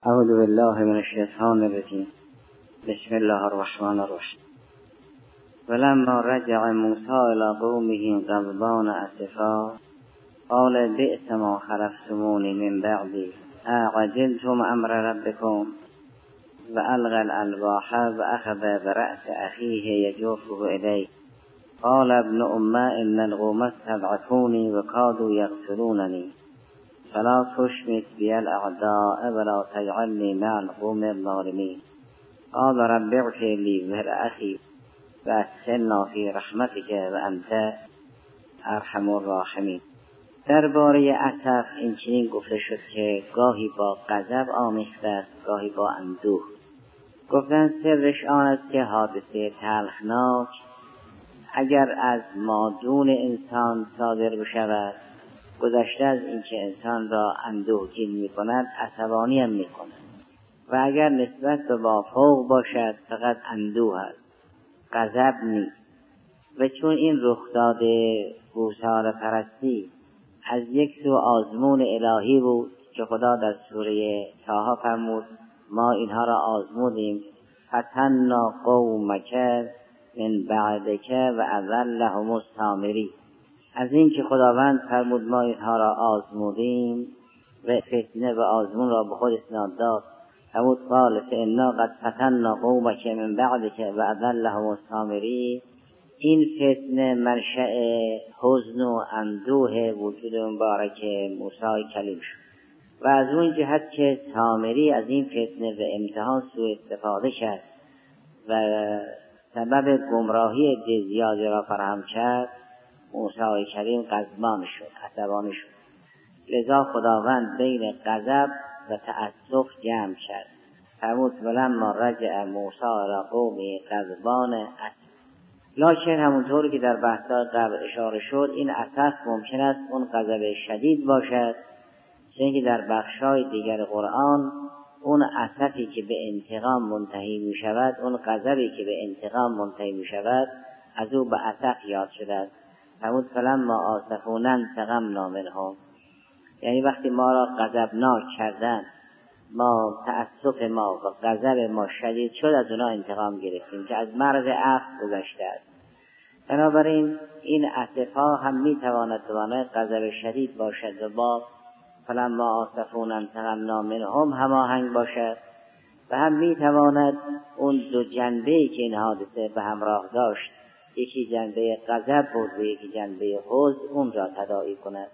اعوذ بالله من الشیطان الرجیم. بسم الله الرحمن الرحیم. ولما رجع موسی الی قومه غضبان اسفا قال بئس ما خلفتمونی من بعدی اعجلتم امر ربکم والقى الالواح واخذ برأس اخیه یجره الیه قال ابن ان القوم استضعفوني وكادوا يقتلونني فلا تشمت بي الاعداء ولا تجعلني مع القوم الظالمين قال رب اغفر لي ولأخي وأدخلنا في رحمتك وأنت ارحم الراحمین. درباره اسف این چنین گفته شد که گاهی با غضب آمیخته است، گاهی با اندوه. گفتن سرش آن است که حادثه تلخناک اگر از مادون انسان صادر بشود، گذشته از اینکه انسان را اندوهگین می‌کند، عصبانی هم می‌کند و اگر نسبت به مافوق باشد فقط اندوه است، غضب نیست. و چون این رخداد گوساله پرستی از یک سو آزمون الهی بود که خدا در سوره طه فرمود ما اینها را آزمودیم فتنا قومک من بعدک و اضلهم السامری. از این که خداوند فرمود ما اینها را آزمودیم و فتنه و آزمون را به خود اسناد داد، فرمود قال فانا قد فتنا قومک من بعدک و اضلهم السامری. این فتنه منشأ حزن و اندوه وجود مبارک موسی کلیم شد و از اون جهت که سامری از این فتنه و امتحان سوء استفاده کرد و سبب گمراهی زیادی را فراهم کرد، موسی کریم غضبان شد، عصبانی شد. لذا خداوند بین غضب و تأسف جمع کرد. فرمود ولما رجع موسی الی قومه غضبان اسف. لکن همونطور که در بحث‌های قبل اشاره شد، این اسف ممکن است اون غضب شدید باشد، چون که در بخش‌های دیگر قرآن اون اسفی که به انتقام منتهی می شود، اون غضبی که به انتقام منتهی می شود، از او به اسف یاد شده است. فرمود فلما آسفونا انتقمنا منهم. یعنی وقتی ما را غضبناک کردن، ما تأسف ما و غضب ما شدید شد، از اونا انتقام گرفتیم که از مرز عفو گذشته است. بنابراین این اسفا هم میتواند به معنای غضب شدید باشد و با فلما آسفونا انتقمنا منهم هماهنگ باشد و هم میتواند اون دو جنبه‌ای که این حادثه به همراه داشت، یکی جنبه غضب بود و یکی جنبه حزن، اون را تداعی کند.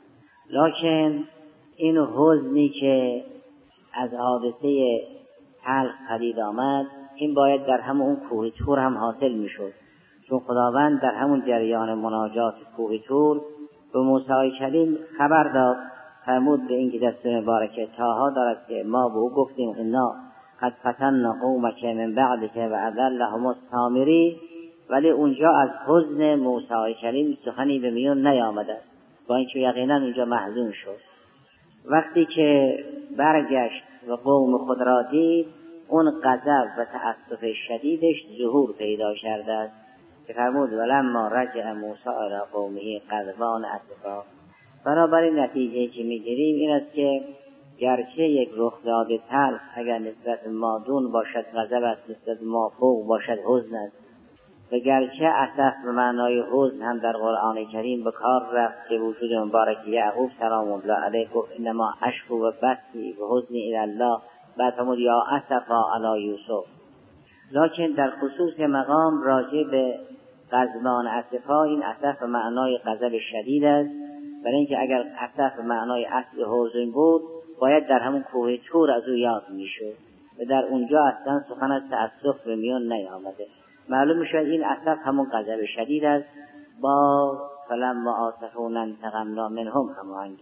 لکن این حزنی که از حادثه تلخ پدید آمد، این باید در همون اون کوه طور هم حاصل میشد، چون خداوند در همون جریان مناجات کوه طور به موسی کلیم خبر داد. فرمود به این که در سوره مبارکه طه دارد که ما به او گفتیم انا قد فتنا قومک من بعدک و اضلهم السامری، ولی اونجا از حزن موسی کلیم سخنی به میون نیامده، با اینکه یقینا اونجا محزون شد. وقتی که برگشت و قوم خود را دید، اون غضب و تأسف شدیدش ظهور پیدا کرده است که فرمود ولما رجع موسی الی قومه غضبان اسفا. بنابراین نتیجه که میگیریم این است که گرچه یک رخداد تلخ اگر نسبت مادون باشد غضب است، نسبت مافوق باشد حزن است، و گرچه اسف به معنای حزن هم در قرآن کریم به کار رفت که وجود مبارک یعقوب سلام الله علیه گفت انما اشکو و بثی و حزنی الی الله، بعد فرمود یا اسفا علی یوسف. لکن در خصوص مقام راجع به غضبان اسفا، این اسف به معنای غضب شدید است، برای اینکه اگر اسف به معنای اصل حزن بود باید در همون کوه طور از او یاد میشد و در اونجا اصلا سخن از تأسف به میون نیامده. معلوم میشد این اسف همون غضب شدید است، با فلما آسفونا انتقمنا منهم هماهنگ.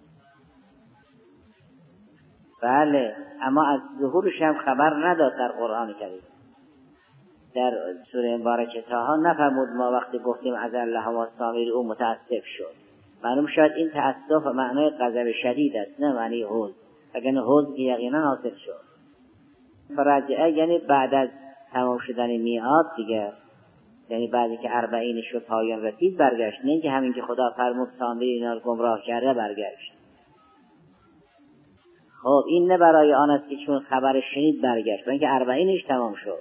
بله، اما از ظهورش هم خبر نداد در قرآن کریم. در سوره مبارکه طه نفرمود ما وقتی گفتیم اضلهم السامری او متاسف شد. معلوم شد این تأسف معنای غضب شدید است، نه معنی حزن، اگر حزن که یقینا حاصل شد. فرجعه یعنی بعد از تمام شدن میعاد دیگه، یعنی بعدی که 40 شد پایان رسید برگشت، نه اینکه همین که خدا فرمود سامری اینا رو گمراه کرده برگشت. خب این نه برای آن است که چون خبر شنید برگشت، اینکه 40 تمام شد.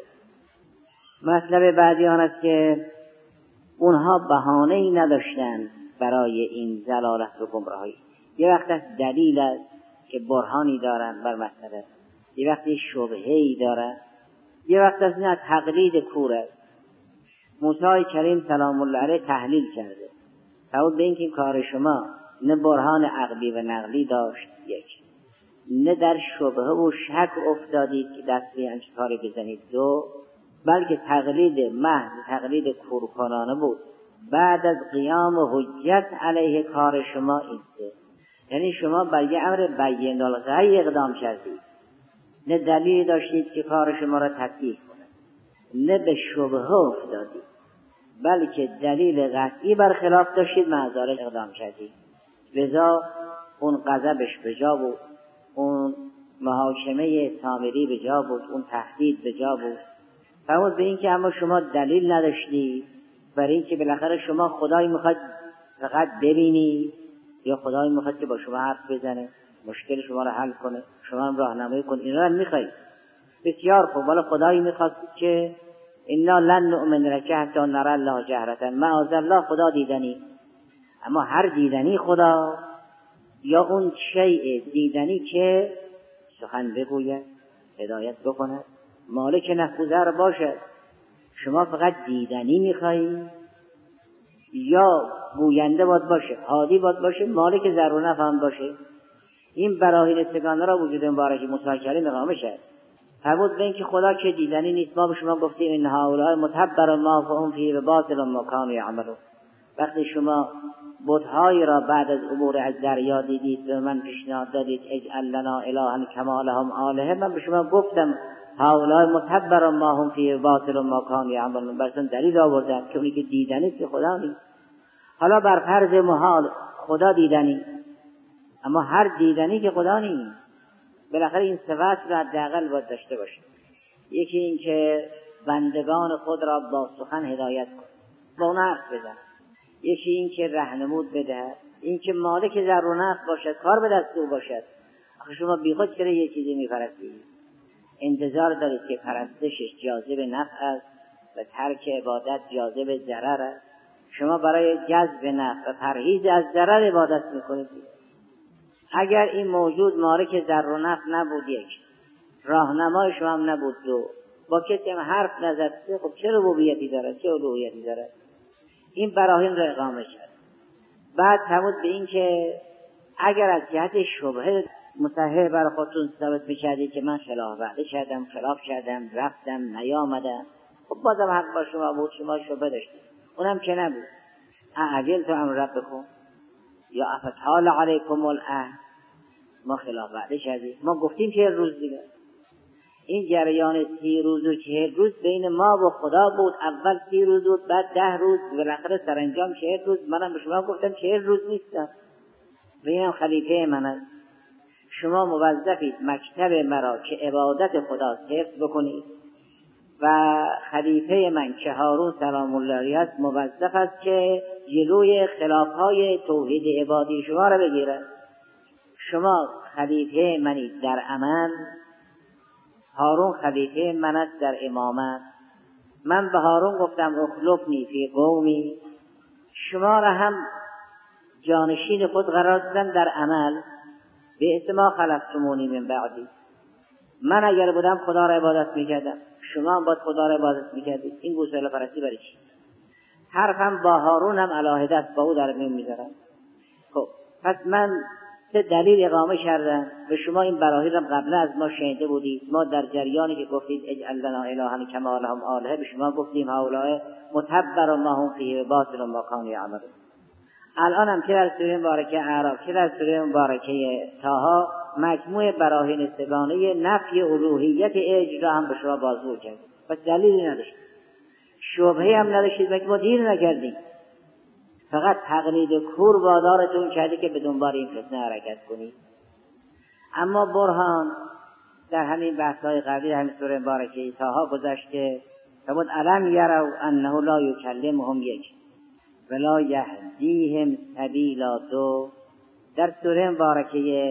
مطلب بعدی آن است که اونها بهانه‌ای نداشتند برای این ضلالت و گمراهی. یه وقت از دلیل است که برهانی دارن بر مسئله، یه وقتی شبهه‌ای دارن، یه وقت از نه تقلید کور است. موسی کریم سلام الله علیه تحلیل کرده، تعود به این که کار شما نه برهان عقلی و نقلی داشت، یک، نه در شبهه و شک افتادید که دست به همچین کاری بزنید، دو، بلکه تقلید محض، تقلید کورکنانه بود. بعد از قیام حجت علیه کار شما اینسته، یعنی شما بر یه امر بین الغی اقدام کردید، نه دلیل داشتید که کار شما را تصحیح کنه، نه به شبهه افتادید، بلکه دلیل قطعی برخلاف داشتید، معذارت اقدام کردید. لذا اون غضبش به جا بود، اون محاکمه سامری به جا بود، اون تهدید به جا بود. فرمود به این که اما شما دلیل نداشتید، برای این که بالاخره شما خدایی میخواد فقط ببینید یا خدایی میخواد که با شما حرف بزنه، مشکل شما را حل کنه، شما هم راهنمایی کنه، اینا رو میخواید. بسیار خوب، ولی خدایی میخواد که انا لن نؤمن لک حتی نری الله جهرة، معاذ الله خدا دیدنی. اما هر دیدنی خدا یا اون شیء دیدنی که سخن بگوید، هدایت بکند، مالک نفوذ باشد. شما فقط دیدنی میخواهید یا گوینده باید باشه، هادی باید باشه، مالک ضر و نفع هم باشه؟ این براهین سگانه را وجود مبارک موسی کریم اقامه شد. فرمود به این که خدا که دیدنی نیست. ما به شما گفتیم این هؤلاء متبر ما فهم فیه و باطل ما کانوا یعملون. وقتی شما بت‌هایی را بعد از عبور از دریا دیدید و من پیشنهاد دادید اجعل لنا الها کما لهم آلهه، من به شما گفتم هؤلاء متبر ما هم فیه و باطل ما کانوا یعملون. براتون دلیل آوردم که اونی که دیدنی که خدا نیست. حالا بر فرض محال خدا دیدنی، اما هر دیدنی که خدا نیست. بالاخره این صفات را حداقل باید داشته باشه. یکی این که بندگان خود را با سخن هدایت کن، با اون حرف بزن. یکی این که رهنمود بده، این که مالک ضر و نفع باشد، کار به دست او باشد. آخه شما بیخود چرا یه چیزی میپرستید؟ انتظار دارید که پرستشش جاذب نفع است و ترک عبادت جاذب ضرر است. شما برای جذب نفع و پرهیز از ضرر عبادت میکنید. اگر این موجود مالک ضر و نفع نبود، یک، راهنمای شما هم نبود، دو، با کسی هم حرف نزد، خب چه ربوبیتی داره، چه الوهیتی داره؟ این براهین را اقامه شد. بعد فرمود به این که اگر از جهت شبهه مصحح برای خودتون ثابت بکردید که من خلاف وعده کردم، خلاف کردم، رفتم، نیامدم، خب بازم حق با شما بود، شما شبهه داشتید. اونم که نبود. اعجلتم امر ربکم یا افتحال علیکم العهد، ما خلاف وعده کردیم، ما گفتیم 40 روز دیگه. این جریان 30 روز و 40 روز بین ما و خدا بود. اول 30 روز بود، بعد 10 روز، بالاخره سرانجام 40 روز. منم به شما گفتم 40 روز نیستم، اینم خلیفه من است. شما موظفید مکتب مرا که عبادت خدا حفظ بکنید و خلیفه من که هارون سلام الله علیه است موظف است که جلوی خلافهای توحید عبادی شما را بگیرد. شما خلیفه منید در عمل، هارون خلیفه من است در امامت. من به هارون گفتم اخلفنی فی قومی، شما را هم جانشین خود قرار دادم در عمل. به اسم ما خلفتمونی من بعدی، من اگر بودم خدا را عبادت میکردم، شما هم باید خدا را عبادت میکردید. این گوساله پرستی برای چی؟ حرفم با هارون هم علاهده است، با او در میون میذارم. خب پس من سه دلیل اقامه کردم و شما این براهین را قبل از ما شنیده بودید. ما در جریانی که گفتید اجعل لنا الها کما لهم آلهه، به شما گفتیم هؤلاء متبر ما هم فیه و باطل ما کانوا یعملون. الان هم که در سوره مبارکه اعراف که در سوره مبارکه طه مجموع براهین سگانه نفی الوهیت اجرا هم به شما بازگو کرد. پس دلیلی نداشت، شبهه هم نداشتید، مگه ما دیر نکردیم، فقط تقلید کور وادارتون کرده که به دنبال این فتنه حرکت کنید. اما برهان در همین بحث‌های قبلی همین سوره مبارکه طه گذشته، فرمود الم یروا انه لا یکلمهم یک ولا یهدیهم سبیلا. دو در سوره مبارکه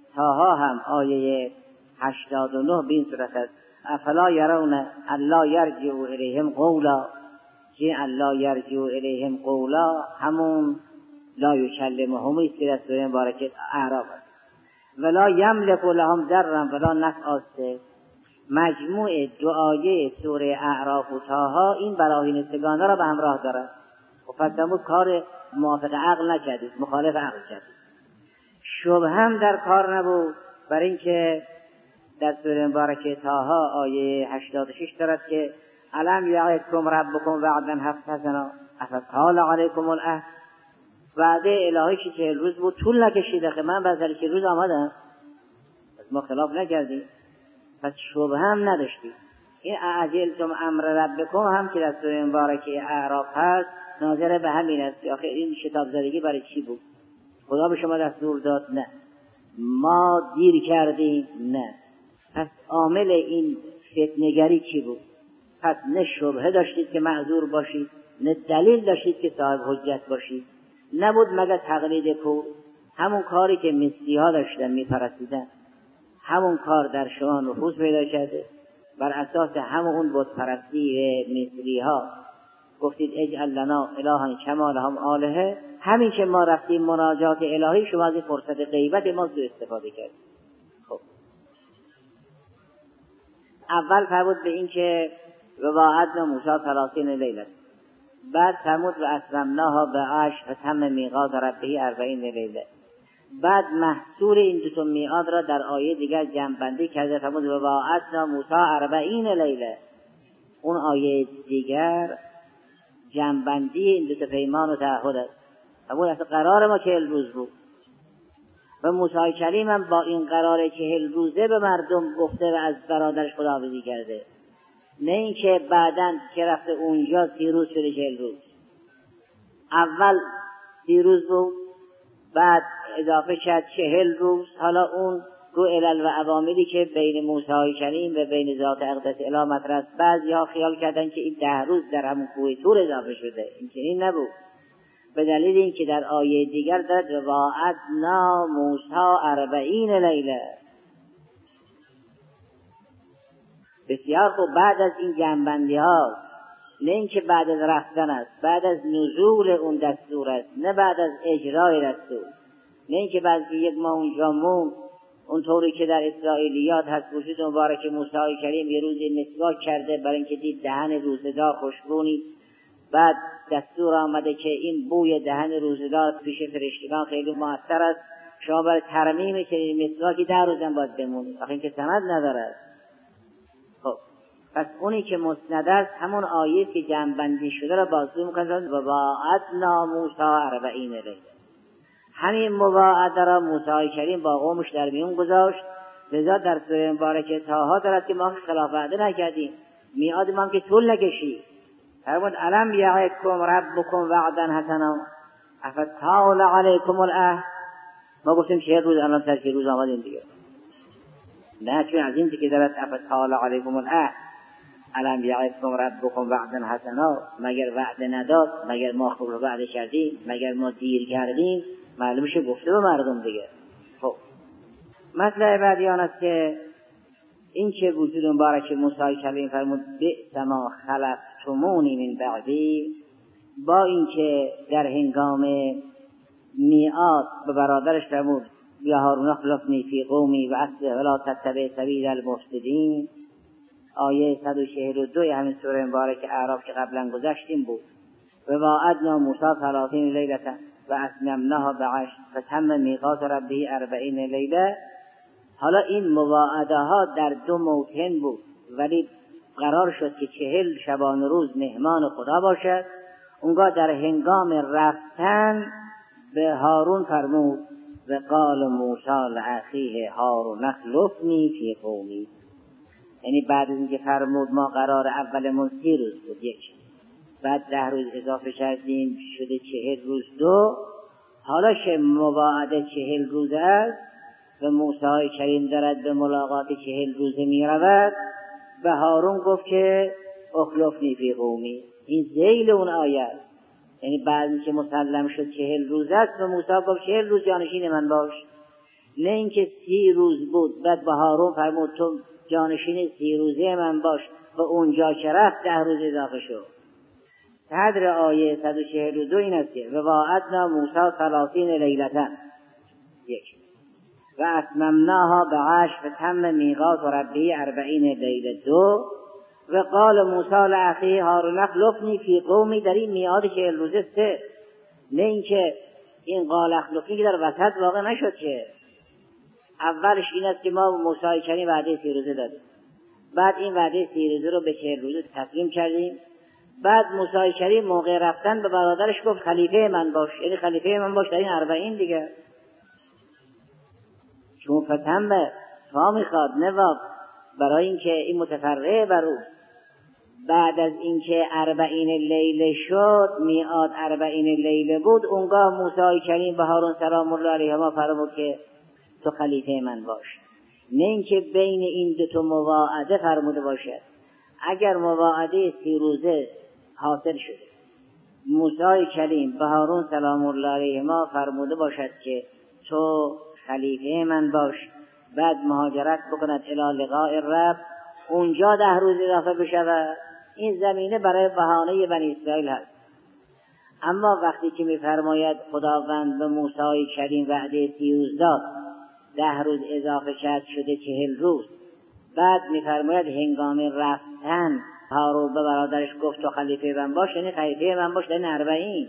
طه هم آیه 89 به این صورت است: افلا یرون الا یرجع الیهم قولا. که الا یرجع الیهم قولا همون لا یکلمهم است که در سوره مبارکه اعراف است. ولا یملک لهم ضرا ولا نفعا. مجموع دعای سوره اعراف و طه این براهین سگانه را به همراه دارد. و پس نمود کار موافق عقل نکردید، مخالف عقل کردید. شبه هم در کار نبود، برای اینکه در سوره مبارکه طه آیه 86 دارد که الم یعدکم ربکم وعدا حسنا افطال علیکم العهد. وعده الهی که 40 روز بود طول نکشید، که من بعد از 40 روز آمدم، ما خلاف نکردیم، پس شبه هم نداشتید. این اعجلتم امر ربکم هم که در سوره مبارکه اعراف هست ناظر به همین است که آخه این شتاب زدگی برای چی بود؟ خدا به شما دستور داد؟ نه. ما دیر کردیم؟ نه. پس عامل این فتنه‌گری چی بود؟ پس نه شبهه داشتید که معذور باشید، نه دلیل داشتید که صاحب حجت باشید. نبود مگر تقلید کور، همون کاری که مصری ها داشتن میپرستیدن، همون کار در شما نفوذ پیدا کرده. بر اساس همون بت پرستی مصری ها گفتید اجعل لنا الها کما لهم آلهه. همین که ما رفتیم مناجات الهی، شما از این فرصت غیبت ما سوء استفاده کردید. خب اول فرمود به این که وواعدنا موسی 30 لیله، بعد فرمود و اتممناها ب10 فتم میقات ربه 40 لیله. بعد محصول این دو تا میعاد را در آیه دیگر جمع بندی کرده، فرمود وواعدنا موسی 40 لیله. اون آیه دیگر جمع بندی این دو تا پیمان و تعهد است. فرمود اصلا قرار ما 40 روز بود و موسی کلیم هم با این قرار 40 روزه به مردم گفته و از برادرش خداحافظی کرده، نه اینکه بعداً که رفته اونجا 30 روز شده 40 روز. اول 30 روز بود، بعد اضافه شد 40 روز. حالا اون رو علل و عواملی که بین موسی کلیم و بین ذات اقدس اله مطرح است. بعضی‌ها خیال کردن که این 10 روز در همون کوه طور اضافه شده، این چنین نبود، به دلیل اینکه در آیه دیگر دارد وواعدنا موسی 40 لیله. بسیار خوب. بعد از این جنبندی ها، نه اینکه بعد از رفتن است، بعد از نزول اون دستور است، نه بعد از اجرای دستور، نه اینکه بعد از 1 ماه اونجا موند، اونطوری که در اسرائیلیات هست وجود مبارک موسی کریم یه روزی مسواک کرده برای اینکه دید دهن روزگار خوشبو نیست. بعد دستور آمده که این بوی دهن روزگار پیش فرشتگان خیلی مؤثر است، شما برای ترمیم که مسواکی 10 روزم باید بمونید، آخه این که سند ندارد. خب پس اونی که مسند است همون آیه که جمع شده را بازگو میکنند و وواعدنا موسی 40 لیله. همین مواعده را موسی کریم با قومش در میون گذاشت. لذا در سوره مبارکه طه دارد که ما خلاف وعده نکردیم، میعاد ما که طول نکشید. فرمود الم یعدکم ربکم وعدا حسنا افطال علیکم العهد. ما گفتیم 40 روز، الان 40 روز آمدیم دیگه. نه، چون از این که دارد افطال علیکم العهد، الم یعدکم ربکم وعدا حسنا، مگر وعده نداد؟ مگر ما خود رو وعده کردیم؟ مگر ما دیر کردیم؟ معلوم شه گفته به مردم دیگه. خب مطلب بعدی آن است که این که وجود مبارک موسی کلیم فرمود بئس ما خلفتمونی من بعدی، با این که در هنگام میعاد به برادرش فرمود یا هارون اخلفنی فی قومی و اصلح ولا تتبع سبیل المفسدین، آیه 142 همین سوره مبارک اعراف که قبلا گذشتیم بود. و وعدنا موسی 30 لیله و اتممناها ب10 فتم میقات ربه 40 لیله. حالا این مواعده ها در 2 موطن بود، ولی قرار شد که 40 شبانه روز مهمان خدا باشد. اونگاه در هنگام رفتن به هارون فرمود و قال موسی لاخیه هارون اخلفنی فی قومی. یعنی بعد از اینکه فرمود ما قرار اولمون 30 روز بود، 1 بعد 10 روز اضافه کردیم شده 40 روز 2، حالا مواعده 40 روز است و موسی کریم دارد به ملاقات 40 روزه می رود. به هارون گفت که اخلفنی فی قومی. این ذیل اون آیه است، یعنی بعد که مسلم شد 40 روز است و موسی گفت 40 روز جانشین من باش. نه اینکه 30 روز بود بعد به هارون فرمود تو جانشین 30 روزه من باش و اونجا که رفت 10 روز اضافه شد. صدر آیه 142 این است که و وعدنا موسی 30 لیلة یک و اتممناها ب10 فتم میقات ربه 40 لیله 2 و قال موسی لاخیه هارون اخلفنی فی قومی، در این میعاد 40 روزه 3. نه اینکه این قال اخلفنی که در وسط واقع نشد، که اولش این است که ما موسی کریم وعده 30 روزه دادیم، بعد این وعده 30 روزه رو به 40 روزه تسلیم کردیم، بعد موسی کریم موقع رفتن به برادرش گفت خلیفه من باش، یعنی خلیفه من باش در این 40 دیگه، چون فتم تا میخواد نواب برای اینکه این متفرع بر او. بعد از اینکه 40 لیله شد، میعاد 40 لیله بود، اونگاه موسی کریم به هارون سلام الله علیهما فرمود که تو خلیفه من باش. نه اینکه بین این دو تا مواعده فرموده باشد. اگر مواعده 30 روزه حاصل شده، موسی کریم به هارون سلام الله علیهما فرموده باشد که تو خلیفه من باش، بعد مهاجرت بکند الی لقاء الرب، اونجا 10 روز اضافه بشود، این زمینه برای بهانه بنی اسرائیل هست. اما وقتی که می‌فرماید خداوند به موسی کریم وعده 30 روز داد، 10 روز اضافه شده 40 روز، بعد می‌فرماید هنگام رفتن هارون به برادرش گفت تو خلیفه من باش، یعنی خلیفه من باش در این 40.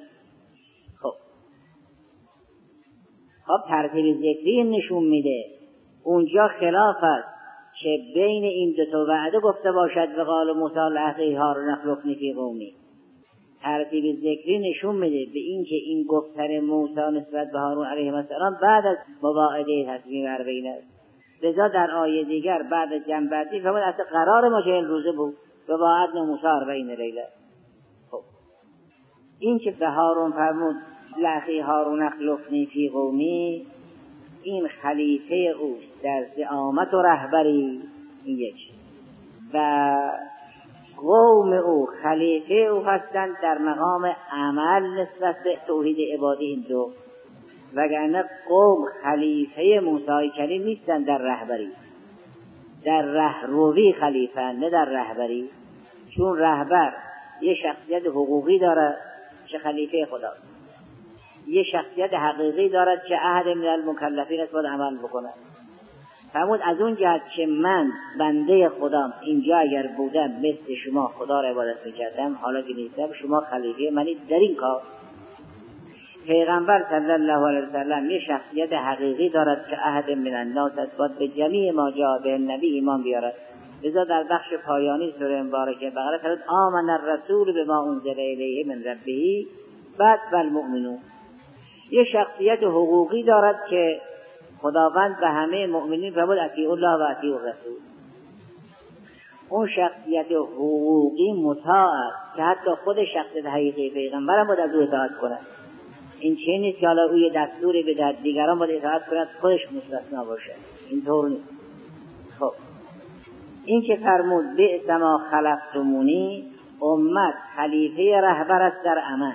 خب ترتیب ذکری نشون میده اونجا خلاف است که بین این دو تا وعده گفته باشد و قال موسی لاخیه هارون اخلفنی فی قومی. ترتیب ذکری نشون میده به این که این گفتن موسی نسبت به هارون علیه السلام بعد از مواعده تصمیم 40 است. لذا در آیه دیگر بعد از جمع بندی فرمود اصلا قرار ما 40 روزه بود و وعدنا موسی 40 لیله. خب این که به هارون فرمود لاخیه هارون اخلفنی فی قومی، این خلیفه او در زعامت و رهبری، این یک، و قوم او خلیفه او هستند در مقام عمل نسبت به توحید عبادی، این دو. وگرنه قوم خلیفه موسی کریم نیستند در رهبری، در رهروی خلیفه، نه در رهبری. چون رهبر یه شخصیت حقوقی داره که خلیفه خداست، یه شخصیت حقیقی دارد که احد من المکلفین است باید عمل بکنه. فرمود از اون جهت که من بنده خدام اینجا اگر بودم مثل شما خدا را عبادت میکردم، حالا که نیستم شما خلیفه منید در این کار. پیغمبر صلی الله علیه وسلم یه شخصیت حقیقی دارد که احد من الناس است باید به جمیع ما جاء به نبی ایمان بیارد. لذا در بخش پایانی سوره مبارکه بقره فرمود آمن الرسول بما انزل الیه من ربه بعد والمؤمنون. یه شخصیت حقوقی دارد که خداوند به همه مؤمنین فرمود اطیعوا الله و اطیعوا الرسول. اون شخصیت حقوقی مطاع است که حتی خود شخصیت حقیقی پیغمبر هم باید از او اطاعت کنه. این چه نیست که حالا او یه دستوری به دیگران باید اطاعت کنه خودش مستثنا باشه، اینطور نیست. خب این که فرمود بئس ما خلقتمونی، امت خلیفه رهبر است در امن،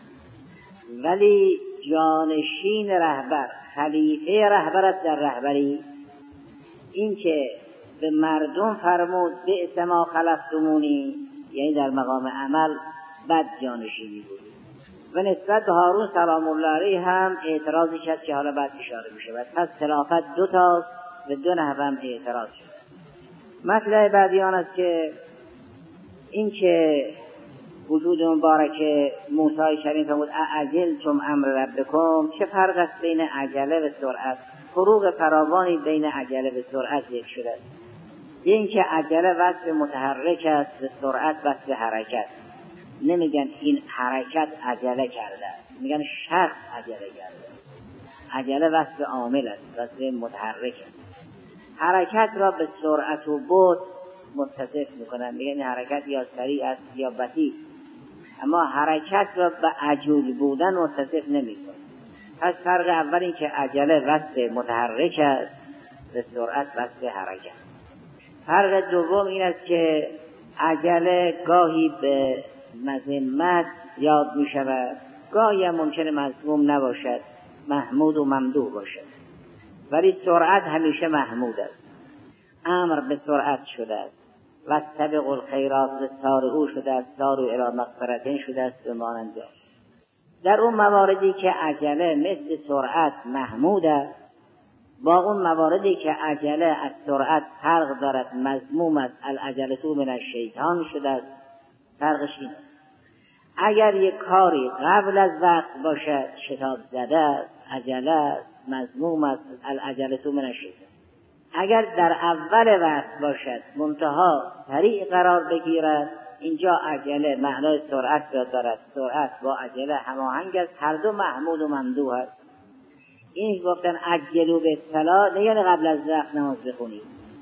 ولی جانشین رهبر خلیفه رهبر است در رهبری. این که به مردم فرمود بئس ما خلقتمونی، یعنی در مقام عمل بد جانشینی بود. و نسبت به هارون سلام الله علیه هم اعتراضی شد که حالا بعد اشاره میشه. پس خلافت 2 تاست و 2 نحو هم اعتراض شد. مطلب بعدی آن است که این که وجود مبارک موسی کریم فرمود اعجلتم امر ربکم، چه فرق است بین عجله و سرعت؟ فروق فراوانی بین عجله و سرعت ذکر شده است. این که عجله وصف متحرک است و سرعت وصف حرکت. نمیگن این حرکت عجله کرده است، میگن شخص عجله کرده. عجله وصف عامل است، وصف متحرک است. حرکت را به سرعت و بعد متصف میکنن، میگن حرکت یا سریع است یا بطیء، اما حرکت را به عجول بودن متصف نمیکنن. پس فرق اول این که عجله وصف متحرک است و سرعت وصف حرکت. فرق دوم این است که عجله گاهی به مذمت یاد می شود، گاهی هم ممکنه مذموم نباشد، محمود و ممدوح باشد. ولی سرعت همیشه محمود است. امر به سرعت شده است. و سابقوا الخیرات سارعوا شده است، سارعوا الی مغفرة شده است و مانند آن. در اون مواردی که عجله مثل سرعت محمود است، با اون مواردی که عجله از سرعت فرق دارد، مذموم است، العجلة من الشیطان شده است. فرقش این است: اگر یک کاری قبل از وقت باشد شتاب زده است، عجله است، مذموم است، العجلة من الشیطان. اگر در اول وقت باشد منتها سریع قرار بگیرد، اینجا عجله معنای سرعت را دارد. سرعت با عجله هماهنگ است، هر دو محمود و ممدوح است. این گفتن عجلوا بالصلاة نه یعنی قبل از وقت نماز بخونید.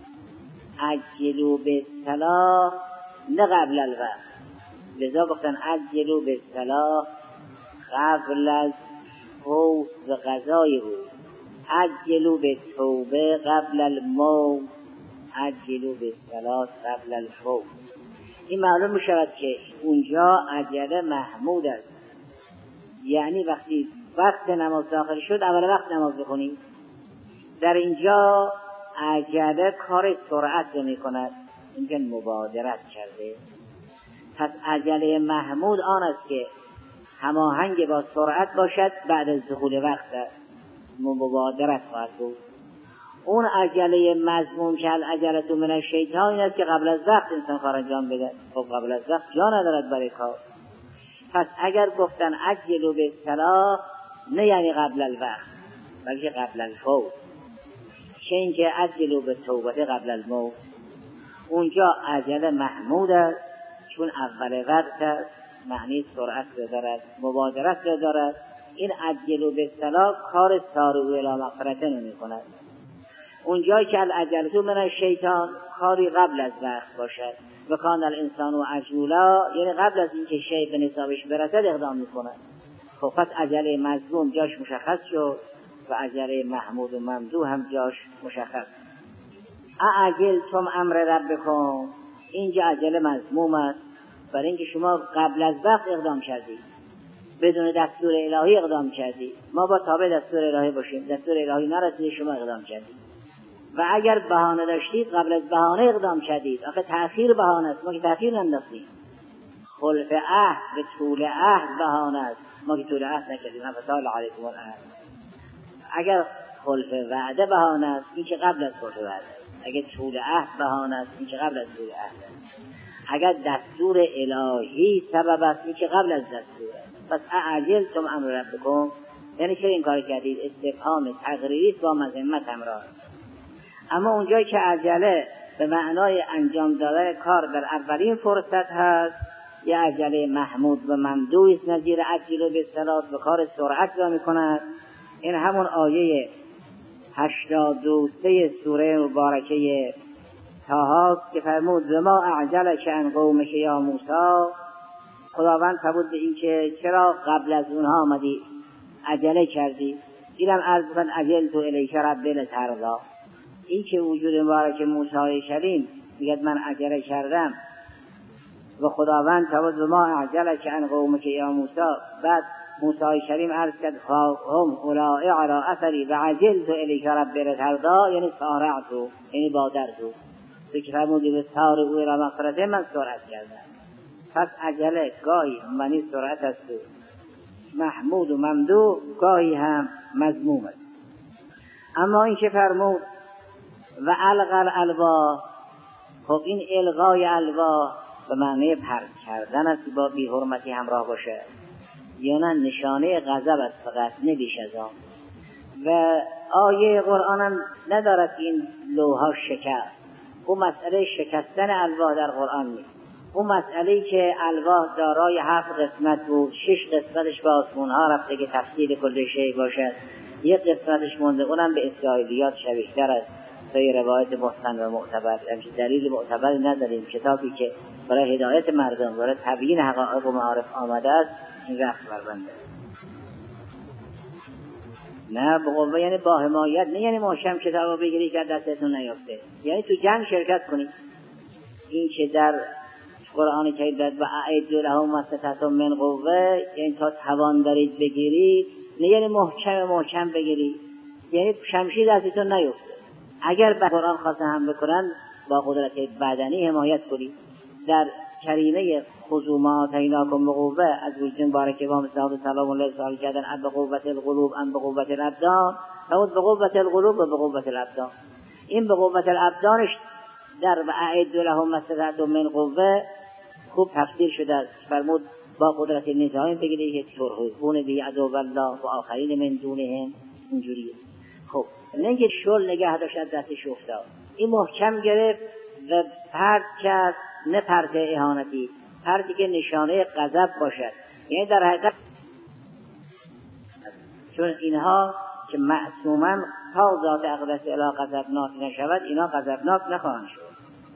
عجلوا بالصلاة نه قبل الوقت. لذا گفتن عجلوا بالصلاة قبل از فوت و قضای او. عجلوا بالتوبه قبل الموت. عجلوا بالصلاة قبل الفوت. این معلوم می شود که اونجا عجله محمود است، یعنی وقتی وقت نماز داخل شد اول وقت نماز بخونید. در اینجا عجله کار سرعت رو می کند، اینجا مبادرت کرده. پس عجله محمود آن است که هماهنگ با سرعت باشد، بعد از دخول وقت مبادرت خواهد بود. اون عجله مذموم که العجلة من الشیطان این است که قبل از وقت انسان کار انجام بده. خب قبل از وقت جا ندارد برای کار. پس اگر گفتن عجلوا بالصلاة نه یعنی قبل الوقت بلکه قبل الفوت. چه اینکه عجلوا بالتوبه قبل الموت، اونجا عجله محمود است چون اول وقت است، معنی سرعت را دارد، مبادرت را دارد. این عجلوا بالصلاة کار سارعوا الی مغفرة نمی کند. اونجایی که العجلة من الشیطان کاری قبل از وقت باشد و کان الانسان عجولا، یعنی قبل از اینکه شیء به نصابش برسد اقدام میکند. خب پس عجله مذموم جاش مشخص شد و عجله محمود و ممدوح هم جاش مشخص. اعجلتم امر ربکم، اینجا عجله مذموم است برای اینکه شما قبل از وقت اقدام کردید، بدون دستور الهی اقدام کردید. ما با تابع دستور الهی باشیم، دستور الهی نرسید شما اقدام کردید. و اگر بهانه داشتید قبل از بهانه اقدام کردید. آخه تأخیر بهانه است، ما که تأخیر ننداختیم. خلف عهد به طول عهد بهانه است، ما که طول عهد نکردیم. فسال علیکم العهد. اگر خلف وعده بهانه است، این که قبل از خلف وعده است. اگر طول عهد بهانه است، این که قبل از طول عهد است. اگر دستور الهی سبب است، این که قبل از دستور است. پس اعجلتم امر ربکم یعنی چرا این کار کردید؟ استفهام تقریری با مذمت همراه. اما اونجایی که عجله به معنای انجام دادن کار در اولین فرصت هست، یه عجله محمود و ممدوح است، نظیر عجلوا بالصلاة و کار سرعت را می‌کند. این همون آیه 83 سوره مبارکه طه که فرمود وما اعجلک عن قومک یا موسی. خداوند فرمود به این که چرا قبل از اونها آمدی عجله کردی. اینم عرض کن عجلت الیک ربی لترضی. این که وجود مبارک موسی کریم میگه من عجله کردم و خداوند فرمود وما اعجلک عن قومک یا موسی. بعد موسی کریم عرض کرد هم اولئک علی اثری و عجلت الیک ربی لترضی، یعنی سارعت، یعنی بادرت. تو که فرمودی به سارعوا الی مغفرة من سرعت کردم. پس عجله گاهی معنی سرعت است، محمود و ممدوح گاهی هم مذموم است. اما این که فرمود و القى الالواح، خب این الغای الواح به معنی پرت کردن است با بی حرمتی همراه باشه یا نه نشانه غضب است فقط، نه بیش از آن. و آیه قرآن هم ندارد این لوحا شکست. اون مسئله شکستن الواح در قرآن نیست. اون مسئله‌ای که الواح دارای 7 قسمت بود، 6 قسمتش به آسمون ها رفته که تفصیل کل شیء باشد، یک قسمتش مونده، اونم به اسرائیلیات شبیه‌تر است تا روایت مستند و معتبر. همچنین دلیل معتبری نداریم. کتابی که برای هدایت مردم، برای تبیین حقایق و معارف آمده است، این رخت بربنده. نه به قوه یعنی با حمایت، نه یعنی محکم کتابو بگیری که دستتون نیفته، یعنی تو جنگ شرکت کنید. این که در قرآن که داد و اعدوا لهم ما استطعتم من قوه، یعنی تا توان دارید بگیرید، نه یعنی محکم بگیرید. یعنی شمشیر دستتون نیفته. اگر به قرآن خواستن حمله کنن با قدرت بدنی حمایت کنید. در کریمه خذوا آتیناکم بقوه از وجود بارکه و مصداق سلام الله سوال کردن اب بقوت القلوب ام بقوت الابدان، فرمود بقوت القلوب و بقوت الابدان. این بقوت الابدانش در اعد لهم ما استطعتم من قوه خوب تفسیر شده است. فرمود با قدرت نظامی بگیرید که ترهبون به عدو الله و آخرین من دونهم. اینجوریه. خب نه اینکه شل نگه داشت از دستش افتاد، این محکم گرفت و پرت کرد، نه پرت اهانتی، پرتی که نشانه غضب باشد. یعنی در حقیقت چون اینها که معصومن تا ذات اقدس اله غضبناک نشود، اینا غضبناک نخواهند شد.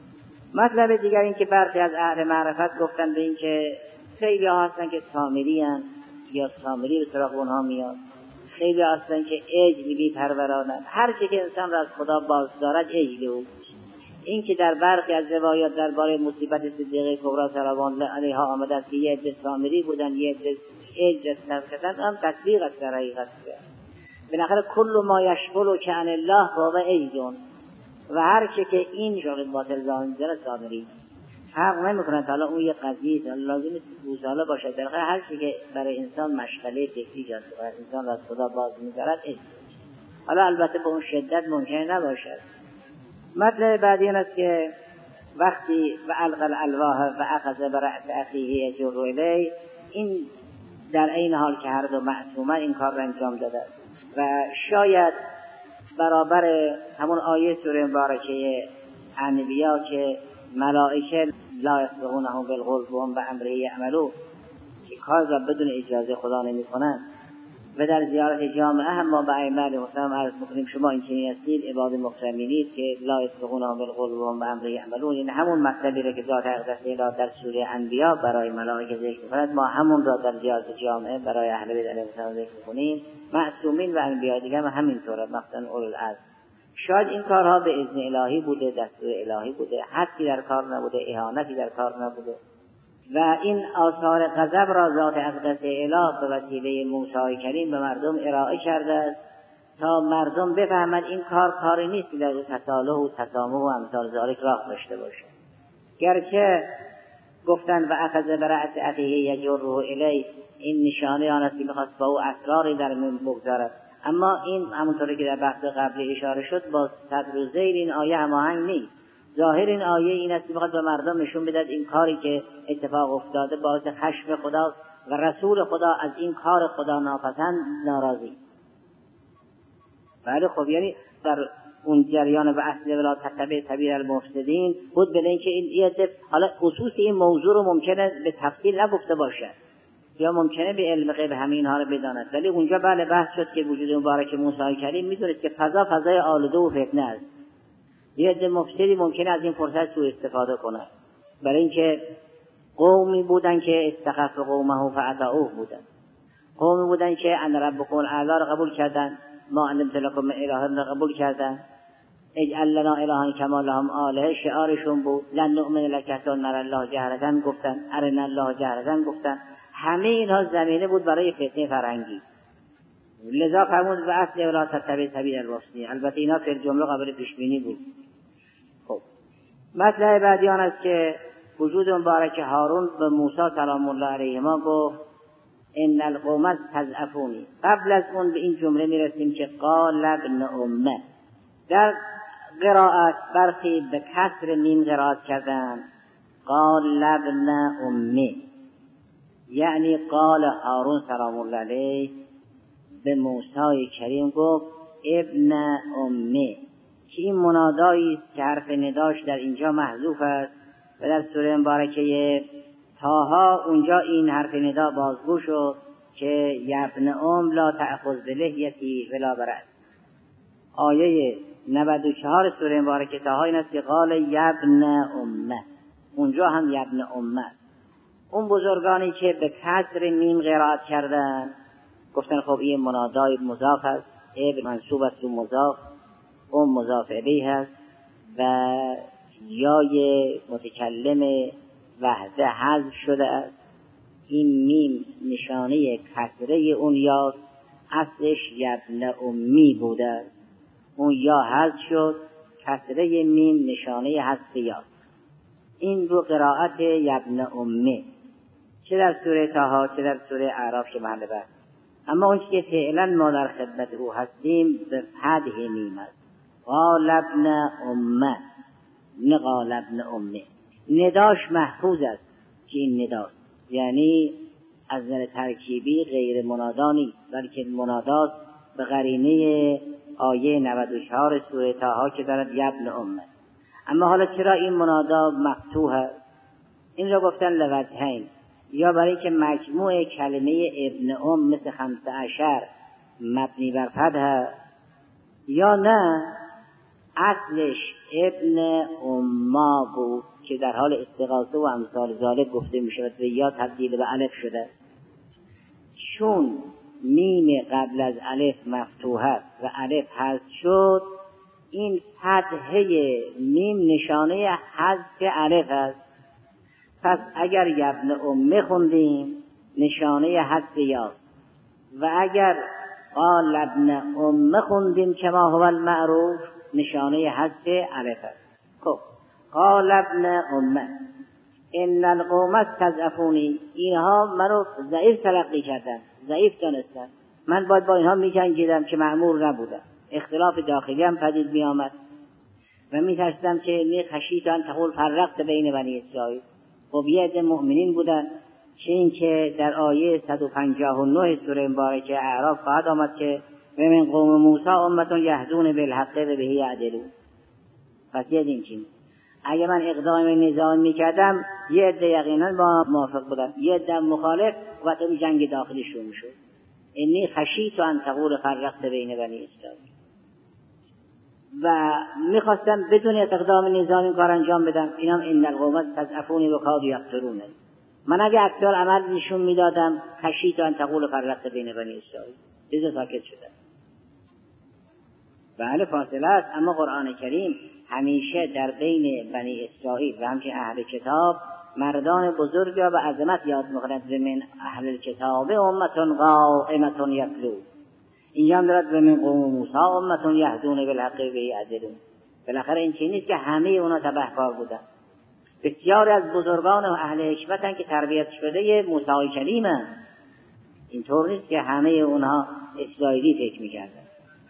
مطلب دیگر این که برخی از اهل معرفت گفتن به این که خیلی ها هستن که سامری هستن یا سامری به سراغ اونها میاد، خیلی هستن که عجل بی پرورانند. هر چی که انسان را از خدا باز دارد عجل او. این که در برخی از روایات درباره مصیبت صدیقه کبری سلام الله علیها آمده است که یه عده سامری بودن یه عده عجل کردن، هم تطبیق است در حقیقت. بالاخره کل ما یشغل کعن الله فهو عجل، و هر چی که این شغل باطل ظاهر داره سامری فرق نمیکنه. حالا اون یه قضیه لازم نیست گوساله باشه. در واقع هر چی که برای انسان مشغله فکری جاست و انسان را از خدا باز می‌دارد، حالا البته به اون شدت ممکن نباشد. مطلب بعدی این است که وقتی و القى الالواح و اخذ برأس اخیه یجر الیه، این در این حال که هر دو معصومه این کار را انجام داده و شاید برابر همون آیه سوره مبارکه انبیا که ملائکه لا یسبقونه بالقول و هم بامره یعملون، که کار را بدون اجازه خدا نمی کنند. و در زیارت جامعه هم ما به ائمه محترم عرض می‌کنیم شما این چنین هستید عباد مکرمینید که لا یسبقونه بالقول و هم بامره یعملون. این همون مطلبی را که ذات اقدس اله در سوره انبیا برای ملائکه ذکر می‌کند، ما همون را در زیارت جامعه برای اهل بیت علیهم السلام ذکر می‌کنیم. معصومین و انبیا دیگه هم همینطوره، مثلا اولوالعزم. شاید این کارها به اذن الهی بوده، دستور الهی بوده، حدی در کار نبوده، اهانتی در کار نبوده، و این آثار غضب را ذات اقدس اله به وسیله موسی کریم به مردم ارائه کرده است تا مردم بفهمند این کاری نیست که در تصالح و تسامح و امثال ذالک راه داشته باشه. گرچه گفتن و اخذ برأس اخیه یجره الیه، این نشانه آن است که می‌خواست با او اسراری در من بگذارد، اما این همونطوری که در بحث قبلی اشاره شد با صدر و ذیل این آیه هماهنگ نیست. ظاهر این آیه این است که می‌خواد به مردم نشون بدهد این کاری که اتفاق افتاده باعث خشم خدا و رسول خدا از این کار خدا ناپسند ناراضی. بله خب یعنی در اون جریان و اصل ولا تتبع سبیل المفسدین بود به اینکه این حالا خصوص این موضوع رو ممکنه به تفصیل نگفته باشد یا ممکنه به علم غیب همین ها رو بداند، ولی اونجا بله بحث شد که وجود مبارک موسی کریم میدونید که فضای آلوده و فتنه است. یه عده مفسدی ممکنه از این فرصت سوء استفاده کنه، برای اینکه قومی بودن که استخف قومه فاطاعوه بودن، قومی بودن که ان ربکم الاعلی را قبول کردن، ما علمت لکم من اله را قبول کردن، اجعل لنا الها کما لهم آلهه شعارشون بود، لن نؤمن لک حتی نری الله جهرة گفتن، ارنا الله جهرة گفتن. همه اینها زمینه بود برای فتنه فرنگی. لذا فرمود و اصل ولا تتبع سبیل المفسدین. البته اینا فی الجمله قابل پیش بینی بود. خب مطلب بعدی آن است که وجود مبارک هارون به موسی سلام الله علیهما گفت ان القوم تضعفونی. قبل از اون به این جمله میرسیم که قال ابن امه. در قرائت برخی به کسر میم قرائت کردن قال ابن امه، یعنی قال هارون سلام الله علیه به موسی کریم گفت ابن امه، که این منادایی است که حرف نداش در اینجا محذوف است و در سوره مبارکه طه اونجا این حرف ندا بازگو شد که ابن ام لا تأخذ بلحیتی ولا برأس. آیه 94 سوره مبارکه طه این است که قال ابن امه، اونجا هم ابن امه. اون بزرگانی که به کسر میم قرائت کردن گفتن خب این منادای مضاف است، ابن منصوب است و مضاف، اون مضاف الیه است و یای متکلم وحده حذف شده است. این میم نشانه کسره اون یاست، اصلش یبن امی بوده، اون یا حذف شد، کسره میم نشانه حذف یا. این دو قرائت یبن امه چه در سوره طه چه در سوره اعراف که محل بحث. اما اون که فعلا ما در خدمت او هستیم به فتح میم است. قال ابن امه، نه قال ابن امه. نداش محفوظ است که این نداست، یعنی از نظر ترکیبی غیر منادا نیست، بلکه مناداست به قرینه آیه 94 سوره طه که دارد یبن امه. اما حالا چرا این منادا مفتوح است؟ این را گفتن لوجهین، یا برای که مجموع کلمه ابن مثل 15 مبنی بر فتح، یا نه اصلش ابن اما بود که در حال استغاثه و امثال ذالک گفته می شود و یا تبدیل به الف شده. چون میم قبل از الف مفتوح است و الف حذف شد، این فتحه میم نشانه حذف الف است. پس اگر یبن امه خوندیم نشانه حذف یا، و اگر قال ابن امه خوندیم که ما هو المعروف نشانه حذف الف است. خب قال ابن امه ان القوم استضعفونی، اینها منو ضعیف تلقی کردن، ضعیف دانستن، من باید با اینها میجنگیدم که مأمور نبودم، اختلاف داخلی هم پدید می آمد و میترسیدم که می خشیت ان تقول فرقت بین بنی اسرائیل. خب یه عده مؤمنین بودن، چه این که در آیه 159 سوره مبارکه اعراف خواهد آمد که و من قوم موسی امة یهدون بالحق و به یعدلون. پس یه این چیز اگه من اقدام نظام میکردم یه عده یقینا با موافق بودن، یه عده مخالف و تو جنگ داخلی شروع میشد. انی خشیت ان تقول فرقت بین بنی اسرائیل، و میخواستم بدون اقدام نظامی کار انجام بدم. اینم ان القوم استضعفونی و کادوا یقتلون، من اگه اکثر عمل نشون میدادم خشیت ان تقول فرقت بین بنی اسرائیل، دیگه ساکت شدم. بله فاصله است، اما قرآن کریم همیشه در بین بنی اسرائیل و همچنین اهل کتاب مردان بزرگ را به عظمت یاد می‌کند. من اهل الکتاب امة قائمة یتلون، اینجا هم دارد من قوم موسی امة یهدون بالحق و به یعدلون. بالاخره این چیزی نیست که همه اونا تبهکار بودن. بسیاری از بزرگان و اهل حکمتن که تربیت شده موسی کلیمن. اینطور نیست که همه اونها اسرائیلی فکر می‌کردن.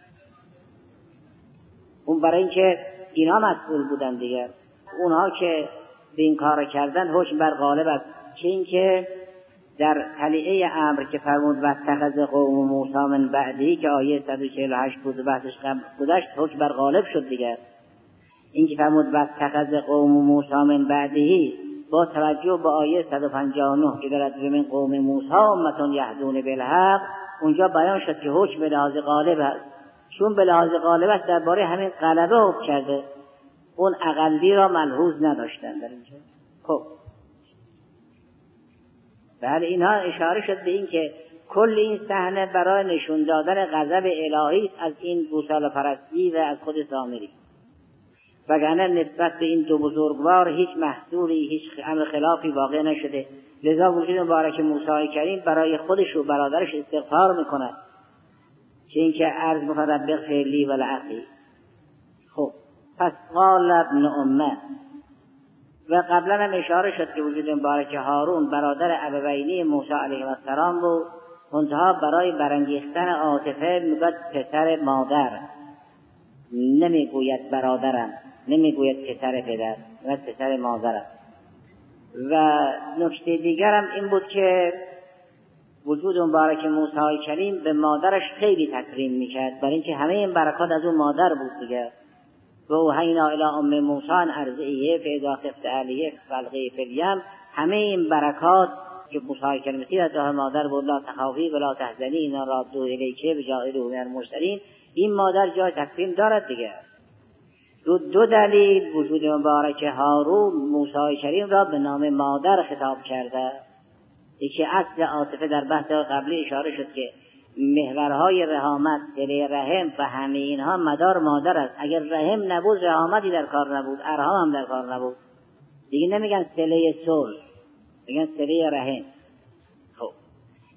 اون برای اینکه اینا مسئول بودن دیگر، اونها که به این کار کردن حکم بر غالب است. چه این که در طلیعه امر که فرمود واتخذ قوم موسی من بعدی که آیه 148 بود و بحثش گذشت، حکم بر غالب شد دیگر. این که فرمود واتخذ قوم موسی من بعدی با توجه به آیه 159 که دارد من قوم موسی امة یهدون بالحق، اونجا بیان شد که حکم به لحاظ غالب است. چون به لحاظ غالب است درباره همین غلبه حکم کرده، اون اقلی را ملحوظ نداشتن در اینجا. خب بله اینها اشاره شد به این که کل این صحنه برای نشون دادن غضب الهی است از این گوساله پرستی و از خود سامری، وگرنه نسبت به این دو بزرگوار هیچ محصولی هیچ امر خلافی واقع نشده. لذا وجود مبارک موسی کریم برای خودش و برادرش استغفار میکند، چه اینکه عرض میکند رب اغفر لی و لاخی. خب پس قال ابن امه، و قبلا هم اشاره شد که وجود مبارک هارون برادر ابوینی موسی علیه السلام بود، منتها برای برانگیختن عاطفه میگوید پسر مادر، نمیگوید برادرم، نمیگوید پسر پدر، میگوید پسر مادرم. و نکته دیگرم این بود که وجود مبارک موسی کریم به مادرش خیلی تکریم میکرد، برای اینکه همه این برکات از اون مادر بود دیگه. و اوحینا الی ام موسی ان ارضعیه فاذا خفت علیه فالقیه فی الیم، همه این برکات که موسی کریم از مادر بود، لا تخافی ولا تحزنی اینا رادوه الیک بجاعله من المرسلین، این مادر جای تکریم دارد دیگه. دو دلیل وجود مبارک هارون موسی کریم را به نام مادر خطاب کرده. یکی اصل عاطفه در بحث قبلی اشاره شد که محورهای رحامت، صله رحم و همه اینها مدار مادر است. اگر رحم نبود رحامتی در کار نبود، ارحام هم در کار نبود. دیگه نمیگن صله صلح، میگن صله رحم. خب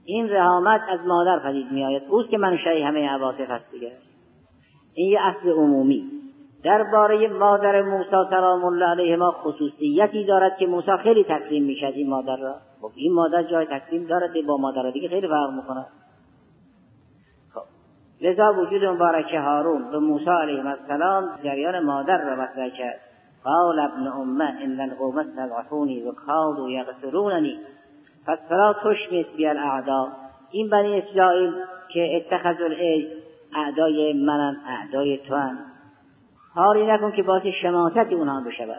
این رحامت از مادر پدید میآید، اوست که منشأ همه عواطف است دیگه. این یه اصل عمومی. درباره مادر موسی سلام الله علیهما خصوصیتی دارد که موسی خیلی تکریم میشه این مادر را. خب این مادر جای تکریم دارد با مادر دیگه خیلی فرق میکنه. خب لذا وجود مبارک هارون به موسی علیه السلام جریان مادر را مطرح کرد. قال ابن امه ان القوم استضعفوني وكادوا يقتلونني فلا تشمت بي الاعداء. این بنی اسرائیل که اتخذوا العجل اعدای منن، اعدای تو هن، کاری نکن که باعث شماتت اونها بشود.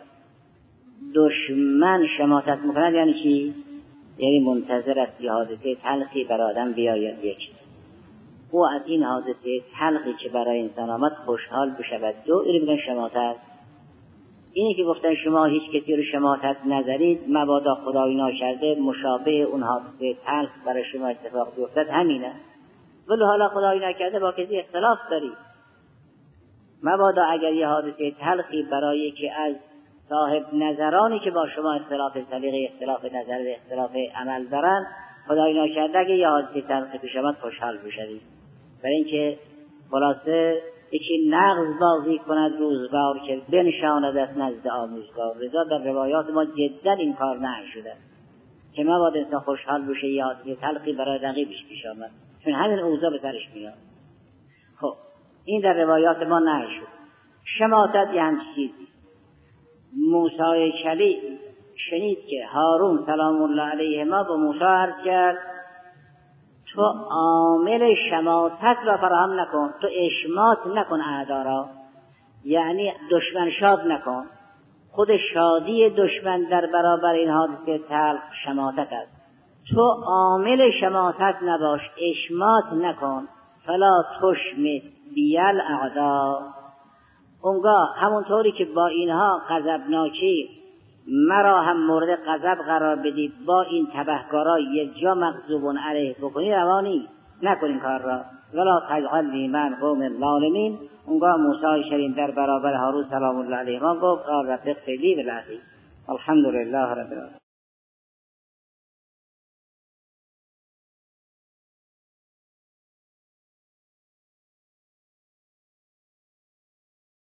دشمن شماتت میکند یعنی چی؟ یعنی منتظر است که حادثه تلخی برای آدم بیاید. یک، او از این حادثه تلخی که برای انسان آمد خوشحال بشود. دو، اینو میگن شماتت. اینی که گفتن شما هیچ کسی رو شماتت نذارید مبادا خدای ناکرده مشابه اون حادثه تلخ برای شما اتفاق بیفتد همینه. ولی حالا خدای نکرده با کسی اختلاف داری، مبادا اگر یه حادثه تلخی برای که از صاحب نظرانی که با شما اختلاف سلیقه، اختلاف نظر، اختلاف عمل دارن، خدای ناکرده اگر یه حادثه تلخی پیش آمد خوشحال بشوید. برای اینکه خلاصه یکی نغز بازی کند روزگار که بنشاند از نزد آموزگار. رضا در روایات ما جدا این کار نهی شده که مبادا انسان خوشحال بشه یا حادثه تلخی برای رقیبش پیش آمد، چون همین اوضاع به سرش میاد. خب این در روایات ما نهی شد. شماتت یه همچین چیزی. موسی کلیم شنید که هارون سلام الله علیهما به موسی عرض کرد تو عامل شماتت را فراهم نکن، تو اشمات نکن اعدا را، یعنی دشمن شاد نکن. خود شادی دشمن در برابر این حادثه تلخ شماتت است. تو عامل شماتت نباش، اشمات نکن. فلا تشمت بی الاعدا. اونگاه همونطوری که با اینها غضبناکی مرا هم مورد غضب قرار بدید، با این تبهکارا یک جا مغضوب علیه بکنی روانی نکنین کار را. ولا تجعلنی من قوم الظالمین. اونگاه موسی کریم در برابر هارون سلام الله علیه ما گفت رب اغفر لی ولأخی. الحمدلله رب العالمین.